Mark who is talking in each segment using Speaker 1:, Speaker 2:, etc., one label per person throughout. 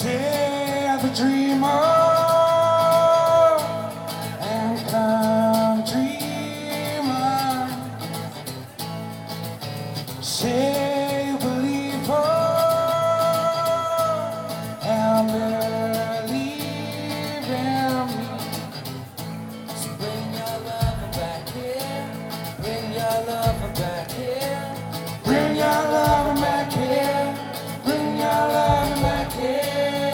Speaker 1: Say the dreamer and come dreamer. Say you believer and believe in me. So bring your lover back here. Bring your lover back here. Bring your lover back here. Bring your lover back here.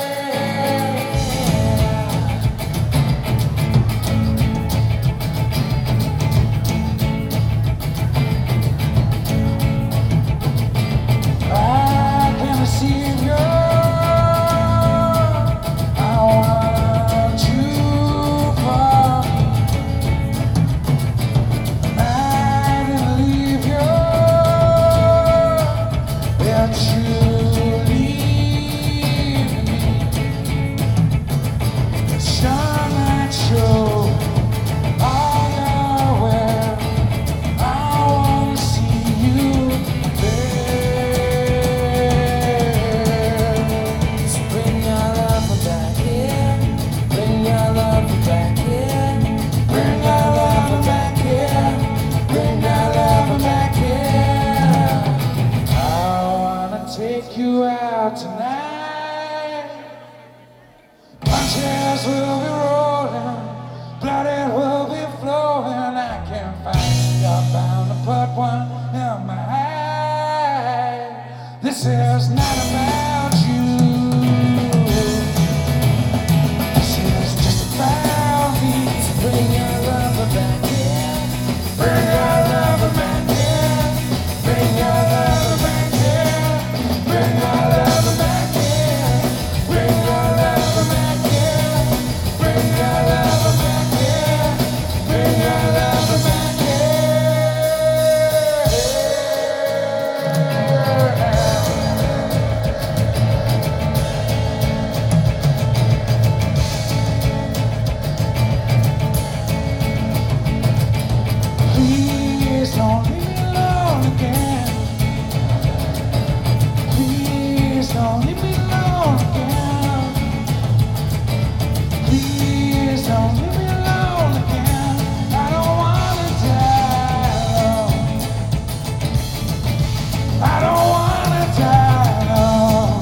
Speaker 1: Take you out tonight. Punches will be rolling, blood will be flowing. I can't find you're bound to put one in my eye. This is not about you. This is just about me. So bring your lover back here. Bring your lover back here. Bring your lover back here. Bring your lover back here. Bring your lover back here. Bring your lover back here. Bring your lover back here. Please don't leave me alone again. Don't leave me alone again. Please don't leave me alone again. I don't wanna die alone. I don't wanna die alone.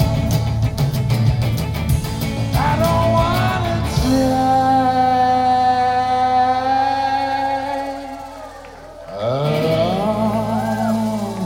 Speaker 1: I don't wanna die alone.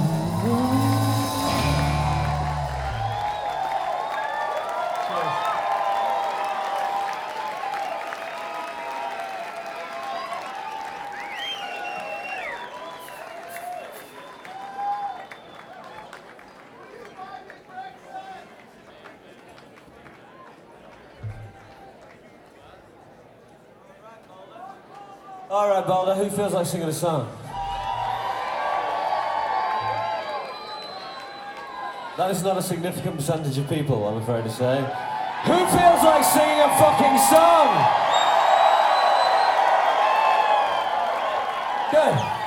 Speaker 2: All right, Boulder, who feels like singing a song? That is not a significant percentage of people, I'm afraid to say. Who feels like singing a fucking song? Good.